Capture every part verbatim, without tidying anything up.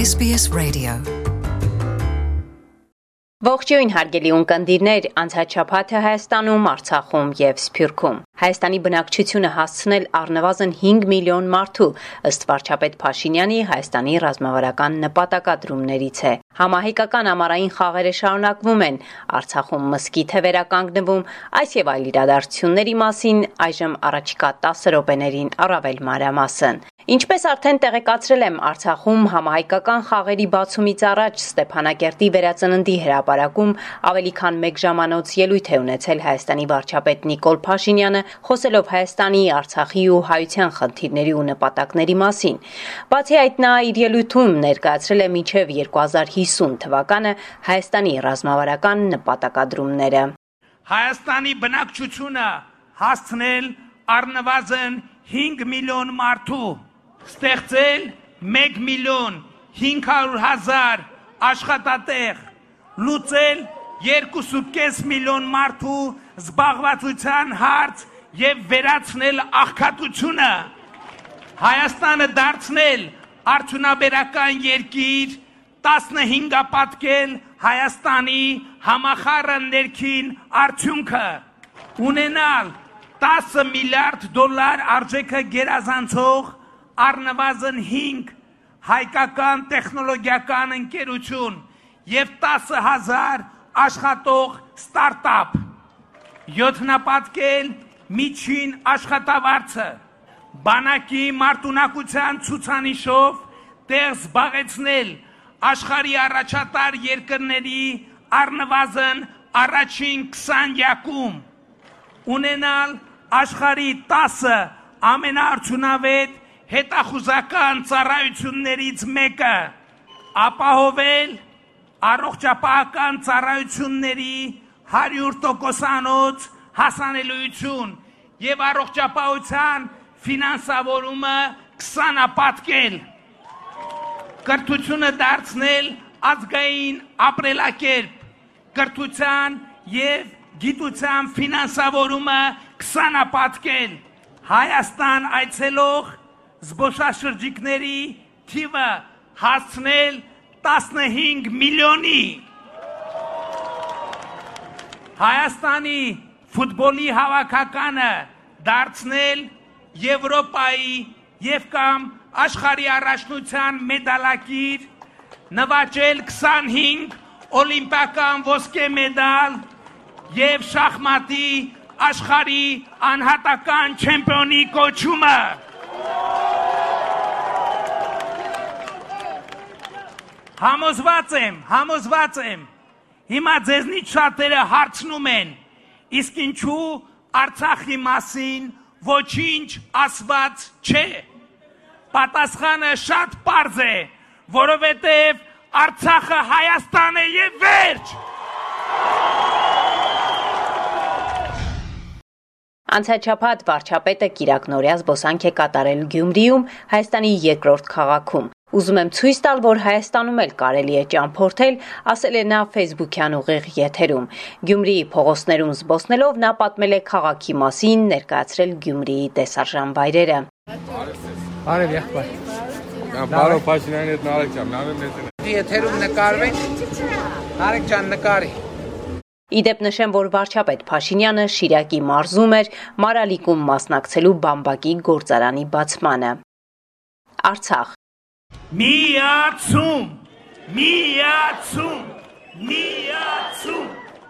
S B S Radio. Ողջույն հարգելի ունկնդիրներ, անցած շաբաթը Հայաստանում, Արցախում եւ Սփյուռքում Հայաստանի բնակչությունը հասցնել առնվազն հինգ միլիոն մարդու, ըստ վարչապետ Փաշինյանի Հայաստանի ռազմավարական նպատակադրումներից է։ Համահայկական ամառային խաղերը շարունակվում են, Արցախում մզկիթ է վերականգնվում, այս եւ այլ իրադարձությունների մասին այժմ առաջիկա տասը րոպեներին առավել մանրամասն։ Ինչպես արդեն տեղեկացրել եմ, Արցախում համահայկական խաղերի բացումից առաջ Ստեփանակերտի վերածննդի հրապարակում ավելի քան մեկ ժամանոց ելույթ է ունեցել Հայաստանի վարչապետ Նիկոլ Փաշինյանը, խոսելով Հայաստանի, Արցախի ու հայության խնդիրների ու նպատակների մասին։ Բացի այդ, նա իր ելույթում ներկայացրել է մինչև երկու հազար հիսուն թվականը Հայաստանի ռազմավարական նպատակադրումները։ Հայաստանի բնակչությունը հասցնել առնվազն հինգ միլիոն մարդու, ստեղծել մեկ միլիոն հինգ հարյուր հազար աշխատատեղ, լուծել երկուսուկես միլիոն մարդու զբաղվածության հարց եւ վերացնել աղքատությունը, Հայաստանը դարձնել արդյունաբերական երկիր, տասնհինգապատկել Հայաստանի համախառն ներքին արդյունքը, ունենալ տասը միլիարդ դոլար արժեքը գերազանցող առնվազն հինգ հայկական տեխնոլոգիական ընկերություն եւ տասը հազար աշխատող ստարտափ, յոթնապատկել միջին աշխատավարձը, բանակի մարտունակության ցուցանիշով տեղ զբաղեցնել աշխարհի առաջատար երկրների առնվազն առաջին քսանյակում, ունենալ աշխարհի տասը ամենաարդյունավետ հետախուզական ծառայություններից մեկը, ապահովել առողջապահական ծառայությունների հարյուր տոկոսանոց հասանելիություն եւ առողջապահության ֆինանսավորումը քսանապատկել, կրթությունը դարձնել ազգային ապրելակերպ, կրթության եւ գիտության ֆինանսավորումը քսանապատկել, Հայաստան այցելող զբոսաշրջիկների թիվը հասցնել տասնհինգ միլիոնի, Հայաստանի ֆուտբոլի հավաքականը դարձնել Եվրոպայի եւ կամ աշխարհի առաջնության մեդալակիր, նվաճել քսանհինգ օլիմպիական ոսկե մեդալ եւ շախմատի աշխարհի անհատական չեմպիոնի կոչումը։ Համոզված եմ, համոզված եմ, հիմա ձեզնից շատերը հարցնում են, իսկ ինչու Արցախի մասին ոչինչ ասված չէ։ Պատասխանը շատ պարզ է, որովհետև Արցախը Հայաստան է եւ վերջ։ Անցած շաբաթ վարչապետը կիրակնօրյա զբոսանք է կատարել Գյումրիում, Հայաստանի երկրորդ քաղաքում։ Ուզում եմ ցույց տալ, որ Հայաստանում էլ կարելի է ճամփորդել, ասել է նա Facebook-յան ուղիղ եթերում։ Գյումրիի փողոցներում զբոսնելով նա պատմել է քաղաքի մասին, ներկայացրել Գյումրիի տեսարժան վայրերը։ Բարև եղբայր։ Բարով Փաշինյանի հետ Նարեկ ջան, նավեմ նետին։ Եթերում նկարվենք։ Նարեկ ջան նկարի։ Իդեպ նշեմ, որ վարչապետ Փաշինյանը Շիրակի մարզում էր Մարալիկում մասնակցելու բամբակի գործարանի բացմանը։ Արցախ։ Միացում, միացում, միացում,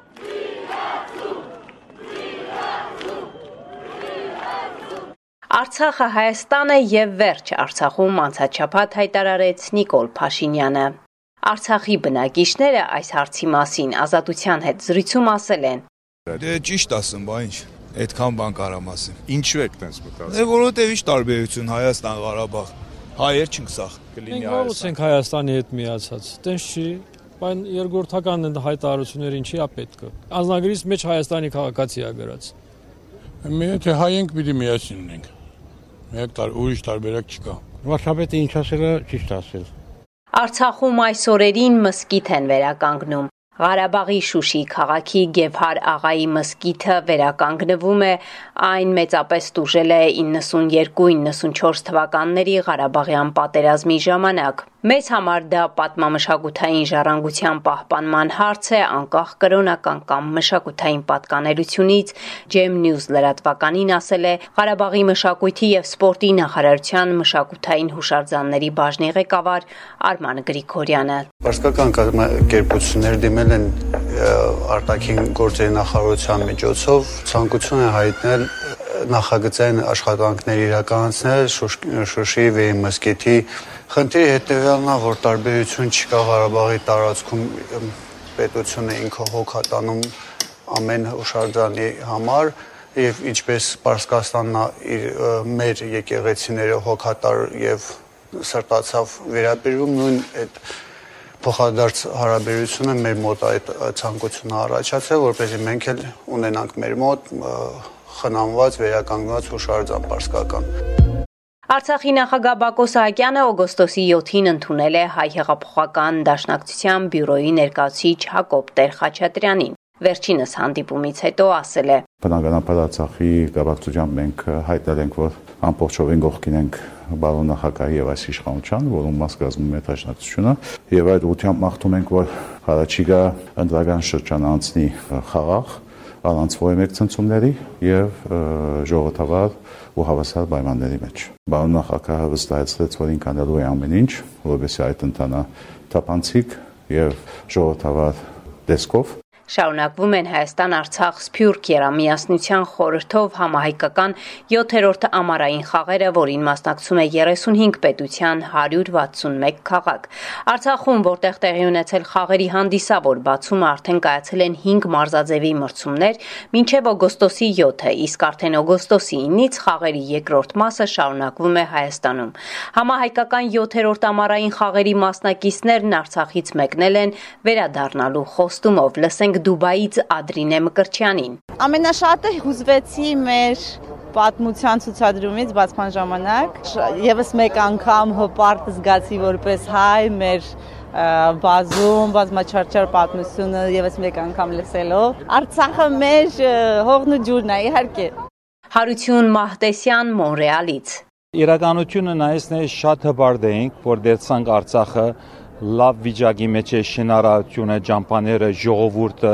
Արցախը Հայաստանը եւ վերջ Արցախում անցած շաբաթ հայտարարեց Նիկոլ Փաշինյանը։ Արցախի բնակիչները այս հարցի մասին Ազատության հետ զրույցում ասել են. Դե ճիշտ ասեմ, բա ինչ, այդքան բան կարամ ասեմ։ Ինչու եք տենց մտածում։ Դե որովհետեւ ինչ տարբերություն Հայաստան, Ղարաբաղ, հայեր չենք սախ կլինի Հայաստան։ Մենք ո՞ց ենք Հայաստանի հետ միացած։ Տենց չի, բայց երկրորդական հայտարարությունները ինչի է պետք։ Անձնագրից մեջ Հայաստանի քաղաքացի է գրած։ Մենք թե հայ ենք պիտի միասին լինենք։ Մեկ տար ուրիշ տարբերակ չկա։ Վարչապետը ինչ ասել է, ճիշտ ասել։ Արցախում այս օրերին մզկիթ են վերականգնում։ Ղարաբաղի Շուշի քաղաքի Գևհար աղայի մզկիթը վերականգնվում է, այն մեծապես տուժել է իննսունյերկու իննսունչորս թվականների Ղարաբաղյան պատերազմի ժամանակ։ Մեզ համար դա պատմամշակութային ժառանգության պահպանման հարց է, անկախ կրոնական կամ մշակութային պատկանելությունից, Gem News լրատվականին ասել է Ղարաբաղի մշակույթի եւ սպորտի նախարարության մշակութային հուշարձանների բաժնի ղեկավար Արման Գրիգորյանը։ Պարսկական կազմակերպություններ դիմել են արտաքին գործերի նախարարության միջոցով ցանկություն են հայտնել նախագծային աշխատանքներ իրականացնել Շուշիի Վեհի մզկիթի խնդիրի հետևյալն է, որ տարբերություն չկա Ղարաբաղի տարածքում պետությունը ինքը հոգատանում ամեն հուշարձանի համար եւ ինչպես Պարսկաստանն իր մեր եկեղեցիները հոգատար եւ սրտացավ վերաբերում նույն այդ փոխադարձ հարաբերությունը մեր մոտ այդ ցանկությունը առաջացել, որպեսզի մենք էլ ունենանք մեր մոտ խնամված վերականգնված հուշարձան պարսկական։ Արցախի նախագահ Բակո Սահակյանը օգոստոսի յոթին ընդունել է Հայ հեղափոխական դաշնակցության բյուրոյի ներկայացուցիչ Հակոբ Տեր-Խաչատրյանին։ Վերջինս հանդիպումից հետո ասել է. Բնականաբար Արցախի կապակցությամբ մենք հայտնել ենք, որ ամբողջովին կողքին ենք բարոն նախագահի եւ այս իշխանության, որում մաս կազմում է դաշնակցությունը, եւ այդ ուղղությամբ մաղթում ենք, որ առաջիկա ընտրական շրջանը անցնի խաղաղ, առանց որևէ ցնցումների եւ ժողովրդավար ու հավասար պայմանների մեջ։ Բարոն նախագահը վստահեցրեց, որ ինքն անելու է ամեն ինչ, որովհետեւ այդ ընթանա թափանցիկ եւ ժողովրդավար տեսքով։ Շարունակվում են Հայաստան-Արցախ Սփյուռք երամիասնության խորհրդով համահայկական յոթերորդ ամառային խաղերը, որին մասնակցում է երեսունհինգ պետության հարյուր վաթսունմեկ քաղաք։ Արցախում, որտեղ տեղի ունեցել խաղերի հանդիսավոր բացումը, արդեն կայացել են հինգ մարզաձևի մրցումներ, մինչև օգոստոսի յոթը, իսկ արդեն օգոստոսի ինից խաղերի երկրորդ մասը շարունակվում է Հայաստանում։ Համահայկական յոթերորդ ամառային խաղերի մասնակիցներն Արցախից մեկնել են վերադառնալու խոստումով։ Լսենք Դուբայից Ադրինե Մկրտչյանին։ Ամենաշատը հուզվեցի մեր պատմության ցուցադրումից բացման ժամանակ։ Եվս մեկ անգամ հպարտ զգացի որպես հայ մեր բազում, բազմաչարչար պատմությունը եւս մեկ անգամ լսելով։ Արցախը մեր հողն ու ջուրն է, իհարկե։ Հարություն Մահտեսյան, Մոնրեալից։ Իրականությունը նայեցնես շատ հպարտ էինք, որ դերցանք Արցախը լավ վիճակի մեջ է շինարարությունը, ճամփաները, ժողովուրդը,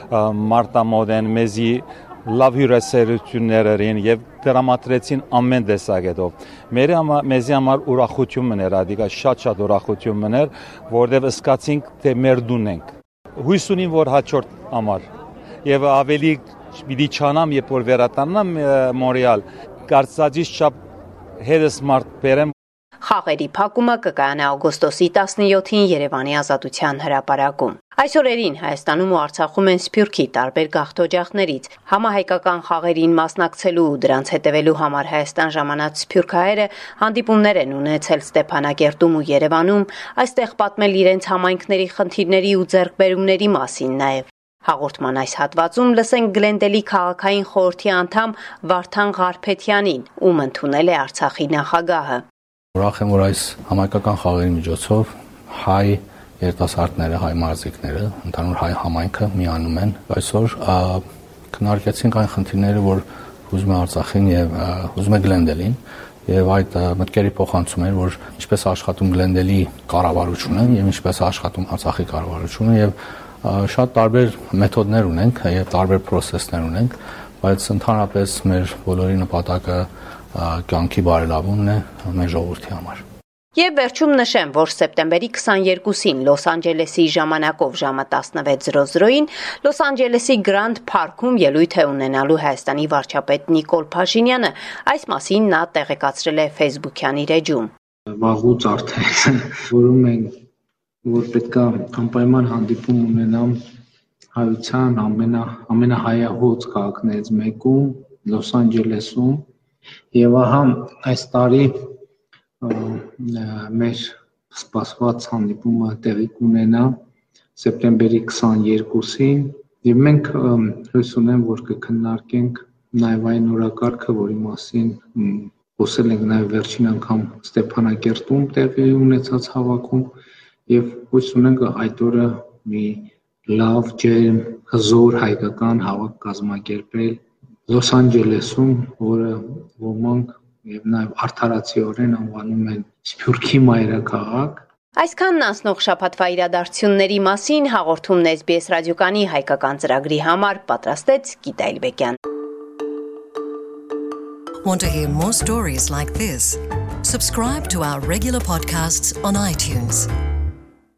մարտամոտ են, մեզի լավ հյուրասիրություններ էին եւ դրամատրեցին ամեն տեսակետով։ Մեր մեզի համար ուրախություն մներ, ադիկա շատ-շատ ուրախություն մներ, որովհետեւ սկացինք, թե մեր դուն ենք։ Հույս ունիմ, որ հաջորդ ամառ եւ ավելի պիտի չանամ, երբ որ վերադառնամ Մոնրեալ, կարծածից շատ հետս մարդ բերեմ։ Խաղերի փակումը կկայանա օգոստոսի տասնյոթին Երևանի Ազատության հրապարակում։ Այս օրերին Հայաստանում ու Արցախում են Սփյուռքի տարբեր գաղթօջախներից։ Համահայկական խաղերին մասնակցելու ու դրանց հետևելու համար Հայաստան ժամանած սփյուռքահայերը հանդիպումներ են ունեցել Ստեփանակերտում ու Երևանում, այստեղ պատմել իրենց համայնքների խնդիրների ու ձեռքբերումների մասին նաև։ Հաղորդման այս հատվածում լսենք Գլենդելի քաղաքային խորհրդի անդամ Վարդան Ղարփետյանին, ում ընդունել է Արցախի նախագահը։ Ուրախ եմ, որ այս համայնքական խաղերի միջոցով հայ երիտասարդները, հայ մարզիկները, ընդհանուր հայ համայնքը միանում են։ Այսօր քննարկեցինք այն խնդիրները, որ հուզում է Արցախին եւ հուզում է Գլենդելին, եւ այդ մտքերի փոխանցում էր, որ ինչպես աշխատում Գլենդելի կառավարությունը եւ ինչպես աշխատում Արցախի կառավարությունը եւ շատ տարբեր մեթոդներ ունենք եւ տարբեր process-ներ ունենք, բայց ընդհանրապես մեր բոլորի նպատակը կյանքի բարելավումն է մեր ժողովրդի համար։ Եվ վերջում նշեմ, որ սեպտեմբերի քսաներկուսին Լոս Անջելեսի ժամանակով ժամը տասնվեց զրո զրոյին Լոս Անջելեսի Grand Park-ում ելույթ է ունենալու Հայաստանի վարչապետ Նիկոլ Փաշինյանը։ Այս մասին նա տեղեկացրել է Facebook-յան իր էջում։ Վաղուց արդեն որում ենք, որ պետք է անպայման հանդիպում ունենամ հայության ամենա ամենահայահոց քաղաքներից մեկում Լոս Անջելեսում, եւ ահա այս տարի մեր սպասված հանդիպումը տեղի կունենա սեպտեմբերի քսաներկուսին եւ մենք հույս ունեմ, որ կքննարկենք նաեւ այն օրակարգը, որի մասին խոսել ենք նաեւ վերջին անգամ Ստեփանակերտում տեղի ունեցած հավաքում եւ հույս ունենք այդ օրը մի լավ ջերմ հզոր հայկական հավաք կազմակերպել Լոս Անջելեսում, որը ոմանք եւ նաեւ արդարացիորեն անվանում են Սփյուռքի մայրաքաղաք, Այսքանն անցնող շաբաթվա իրադարձությունների մասին հաղորդումն էս բի էս ռադիոկանի հայկական ծրագրի համար պատրաստեց Գիտա Իլբեկյան։ Want to hear more stories like this? Subscribe to our regular podcasts on iTunes.